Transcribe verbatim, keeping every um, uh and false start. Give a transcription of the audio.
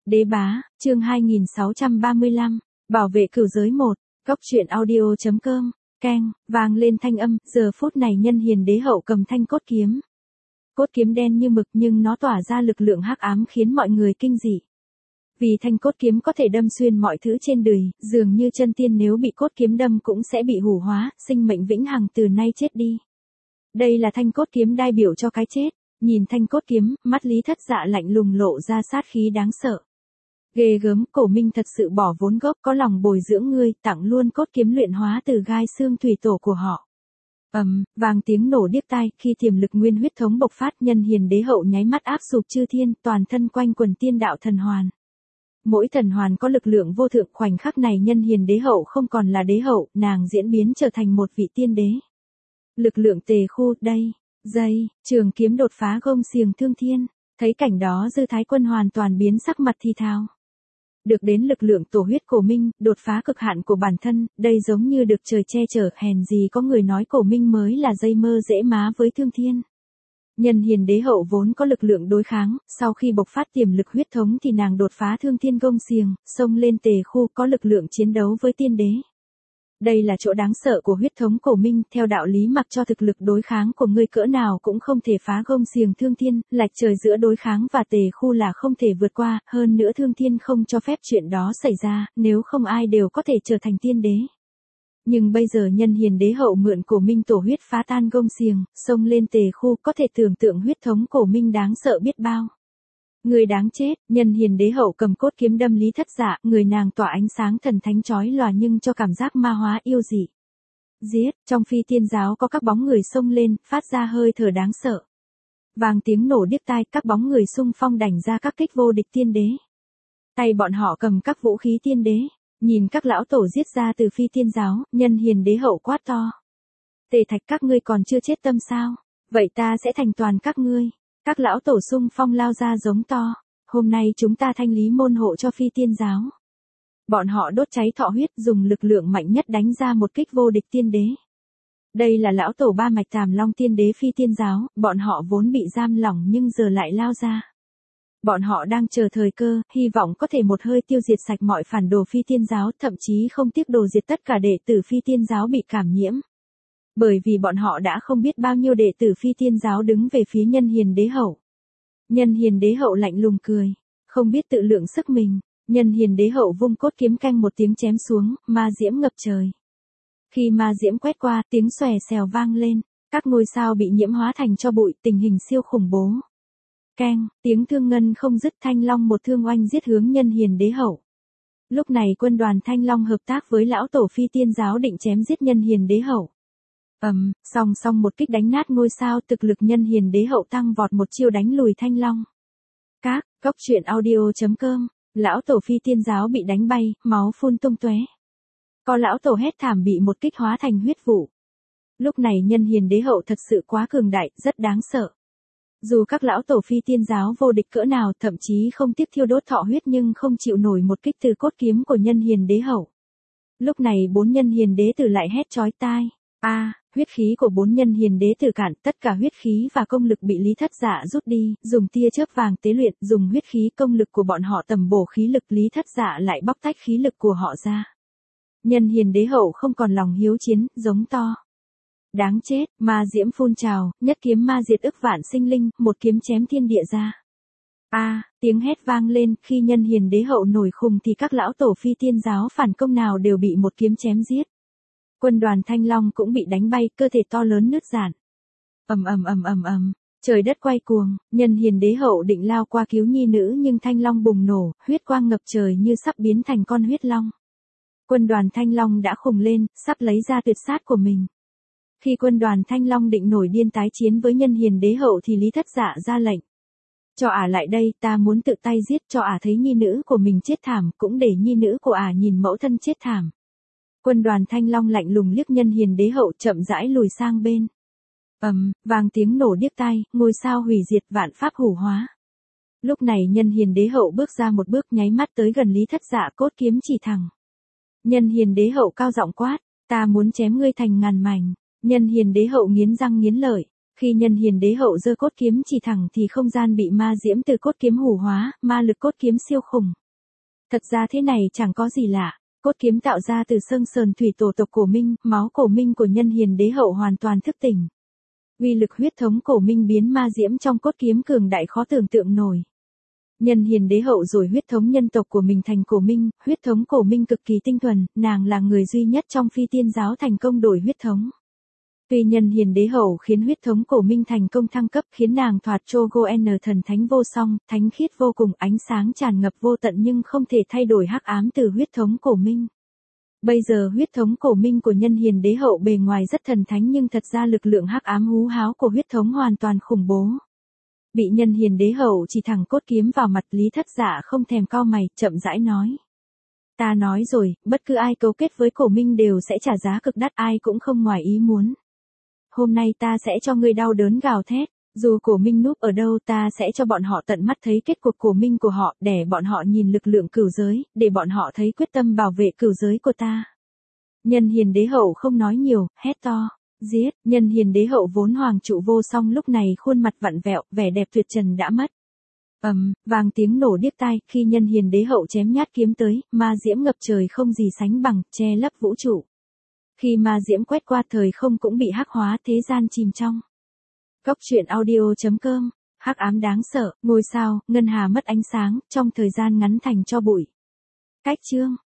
Đế bá, chương hai nghìn sáu trăm ba mươi lăm, bảo vệ cửu giới một, góc truyện audio chấm com, keng, vang lên thanh âm, giờ phút này Nhân Hiền Đế hậu cầm thanh cốt kiếm. Cốt kiếm đen như mực nhưng nó tỏa ra lực lượng hắc ám khiến mọi người kinh dị. Vì thanh cốt kiếm có thể đâm xuyên mọi thứ trên đời, dường như chân tiên nếu bị cốt kiếm đâm cũng sẽ bị hủ hóa, sinh mệnh vĩnh hằng từ nay chết đi. Đây là thanh cốt kiếm đại biểu cho cái chết. Nhìn thanh cốt kiếm, mắt Lý Thất Dạ lạnh lùng lộ ra sát khí đáng sợ. Ghê gớm, Cổ Minh thật sự bỏ vốn gốc có lòng bồi dưỡng ngươi, tặng luôn cốt kiếm luyện hóa từ gai xương thủy tổ của họ. Ầm, um, vang tiếng nổ điếc tai, khi tiềm lực nguyên huyết thống bộc phát, Nhân Hiền Đế hậu nháy mắt áp sụp chư thiên, toàn thân quanh quần tiên đạo thần hoàn. Mỗi thần hoàn có lực lượng vô thượng, khoảnh khắc này Nhân Hiền Đế hậu không còn là đế hậu, nàng diễn biến trở thành một vị tiên đế. Lực lượng tề khu, đây. Dây, trường kiếm đột phá gông xiềng thương thiên, thấy cảnh đó Dư Thái Quân hoàn toàn biến sắc mặt thì thào. Được đến lực lượng tổ huyết Cổ Minh, đột phá cực hạn của bản thân, đây giống như được trời che chở, hèn gì có người nói Cổ Minh mới là dây mơ dễ má với thương thiên. Nhân Hiền Đế hậu vốn có lực lượng đối kháng, sau khi bộc phát tiềm lực huyết thống thì nàng đột phá thương thiên gông xiềng, xông lên tề khu có lực lượng chiến đấu với tiên đế. Đây là chỗ đáng sợ của huyết thống Cổ Minh, theo đạo lý mặc cho thực lực đối kháng của ngươi cỡ nào cũng không thể phá gông xiềng thương thiên, lệch trời giữa đối kháng và tề khu là không thể vượt qua, hơn nữa thương thiên không cho phép chuyện đó xảy ra, nếu không ai đều có thể trở thành tiên đế. Nhưng bây giờ Nhân Hiền Đế hậu mượn Cổ Minh tổ huyết phá tan gông xiềng, xông lên tề khu, có thể tưởng tượng huyết thống Cổ Minh đáng sợ biết bao. Người đáng chết, Nhân Hiền Đế hậu cầm cốt kiếm đâm Lý Thất Dạ, người nàng tỏa ánh sáng thần thánh chói lòa nhưng cho cảm giác ma hóa yêu dị. Giết, trong Phi Tiên giáo có các bóng người xông lên, phát ra hơi thở đáng sợ. Vang tiếng nổ điếc tai, các bóng người xung phong đảnh ra các kích vô địch tiên đế. Tay bọn họ cầm các vũ khí tiên đế, nhìn các lão tổ giết ra từ Phi Tiên giáo, Nhân Hiền Đế hậu quát to. Tề Thạch, các ngươi còn chưa chết tâm sao? Vậy ta sẽ thành toàn các ngươi. Các lão tổ xung phong lao ra giống to, hôm nay chúng ta thanh lý môn hộ cho Phi Tiên giáo. Bọn họ đốt cháy thọ huyết, dùng lực lượng mạnh nhất đánh ra một kích vô địch tiên đế. Đây là lão tổ ba mạch Tàm Long tiên đế Phi Tiên giáo, bọn họ vốn bị giam lỏng nhưng giờ lại lao ra. Bọn họ đang chờ thời cơ, hy vọng có thể một hơi tiêu diệt sạch mọi phản đồ Phi Tiên giáo, thậm chí không tiếc đồ diệt tất cả đệ tử Phi Tiên giáo bị cảm nhiễm. Bởi vì bọn họ đã không biết bao nhiêu đệ tử Phi Tiên giáo đứng về phía Nhân Hiền Đế hậu. Nhân Hiền Đế hậu lạnh lùng cười, không biết tự lượng sức mình, Nhân Hiền Đế hậu vung cốt kiếm canh một tiếng chém xuống, ma diễm ngập trời. Khi ma diễm quét qua, tiếng xòe xèo vang lên, các ngôi sao bị nhiễm hóa thành tro bụi, tình hình siêu khủng bố. Keng, tiếng thương ngân không dứt, Thanh Long một thương oanh giết hướng Nhân Hiền Đế hậu. Lúc này quân đoàn Thanh Long hợp tác với lão tổ Phi Tiên giáo định chém giết Nhân Hiền Đế hậu. Ầm, um, song song một kích đánh nát ngôi sao, thực lực Nhân Hiền Đế hậu tăng vọt, một chiêu đánh lùi Thanh Long. Các, góc truyện audio chấm com, lão tổ Phi Tiên giáo bị đánh bay, máu phun tung tóe. Có lão tổ hét thảm bị một kích hóa thành huyết vụ. Lúc này Nhân Hiền Đế hậu thật sự quá cường đại, rất đáng sợ. Dù các lão tổ Phi Tiên giáo vô địch cỡ nào, thậm chí không tiếc thiêu đốt thọ huyết nhưng không chịu nổi một kích từ cốt kiếm của Nhân Hiền Đế hậu. Lúc này bốn Nhân Hiền Đế tử lại hét chói tai. A, à, huyết khí của bốn Nhân Hiền Đế tử cạn, tất cả huyết khí và công lực bị Lý Thất Dạ rút đi, dùng tia chớp vàng tế luyện, dùng huyết khí công lực của bọn họ tầm bổ khí lực, Lý Thất Dạ lại bóc tách khí lực của họ ra. Nhân Hiền Đế hậu không còn lòng hiếu chiến, giống to. Đáng chết, ma diễm phun trào, nhất kiếm ma diệt ức vạn sinh linh, một kiếm chém thiên địa ra. A, à, tiếng hét vang lên, khi Nhân Hiền Đế hậu nổi khùng thì các lão tổ Phi Tiên giáo phản công nào đều bị một kiếm chém giết. Quân đoàn Thanh Long cũng bị đánh bay, cơ thể to lớn nứt rạn. Ầm ầm ầm ầm ầm, trời đất quay cuồng, Nhân Hiền Đế hậu định lao qua cứu nhi nữ nhưng Thanh Long bùng nổ, huyết quang ngập trời như sắp biến thành con huyết long. Quân đoàn Thanh Long đã khùng lên, sắp lấy ra tuyệt sát của mình. Khi quân đoàn Thanh Long định nổi điên tái chiến với Nhân Hiền Đế hậu thì Lý Thất Dạ ra lệnh. Cho ả lại đây, ta muốn tự tay giết, cho ả thấy nhi nữ của mình chết thảm, cũng để nhi nữ của ả nhìn mẫu thân chết thảm. Quân đoàn Thanh Long lạnh lùng liếc Nhân Hiền Đế hậu, chậm rãi lùi sang bên. Ầm, um, vang tiếng nổ điếc tai, ngôi sao hủy diệt, vạn pháp hủ hóa. Lúc này Nhân Hiền Đế hậu bước ra một bước, nháy mắt tới gần Lý Thất Dạ, cốt kiếm chỉ thẳng. Nhân Hiền Đế hậu cao giọng quát, ta muốn chém ngươi thành ngàn mảnh. Nhân Hiền Đế hậu nghiến răng nghiến lợi, Khi nhân hiền đế hậu giơ cốt kiếm chỉ thẳng thì không gian bị ma diễm từ cốt kiếm hủ hóa, ma lực cốt kiếm siêu khủng. Thật ra thế này chẳng có gì lạ, cốt kiếm tạo ra từ xương sườn thủy tổ tộc cổ minh, máu cổ minh của nhân hiền đế hậu hoàn toàn thức tỉnh. Uy lực huyết thống cổ minh biến ma diễm trong cốt kiếm cường đại khó tưởng tượng nổi. Nhân hiền đế hậu rồi huyết thống nhân tộc của mình thành cổ minh, huyết thống cổ minh cực kỳ tinh thuần, nàng là người duy nhất trong phi tiên giáo thành công đổi huyết thống. Tuy nhân hiền đế hậu khiến huyết thống cổ minh thành công thăng cấp khiến nàng thoạt Chogoen thần thánh vô song, thánh khiết vô cùng, ánh sáng tràn ngập vô tận nhưng không thể thay đổi hắc ám từ huyết thống cổ minh. Bây giờ huyết thống cổ minh của nhân hiền đế hậu bề ngoài rất thần thánh nhưng thật ra lực lượng hắc ám hú háo của huyết thống hoàn toàn khủng bố. Bị nhân hiền đế hậu chỉ thẳng cốt kiếm vào mặt, Lý Thất Dạ không thèm cau mày, chậm rãi nói. Ta nói rồi, bất cứ ai cấu kết với cổ minh đều sẽ trả giá cực đắt, ai cũng không ngoài ý muốn. Hôm nay ta sẽ cho ngươi đau đớn gào thét, dù cổ minh núp ở đâu ta sẽ cho bọn họ tận mắt thấy kết cục cổ minh của họ, để bọn họ nhìn lực lượng cửu giới, để bọn họ thấy quyết tâm bảo vệ cửu giới của ta. Nhân hiền đế hậu không nói nhiều, hét to. Giết, nhân hiền đế hậu vốn hoàng trụ vô song lúc này khuôn mặt vặn vẹo, vẻ đẹp tuyệt trần đã mất. Ầm, um, vang tiếng nổ điếc tai, khi nhân hiền đế hậu chém nhát kiếm tới, ma diễm ngập trời không gì sánh bằng, che lấp vũ trụ. Khi ma diễm quét qua thời không cũng bị hắc hóa, thế gian chìm trong. Cốc truyện audio chấm com, hắc ám đáng sợ, ngôi sao, ngân hà mất ánh sáng, trong thời gian ngắn thành tro bụi. Cách chương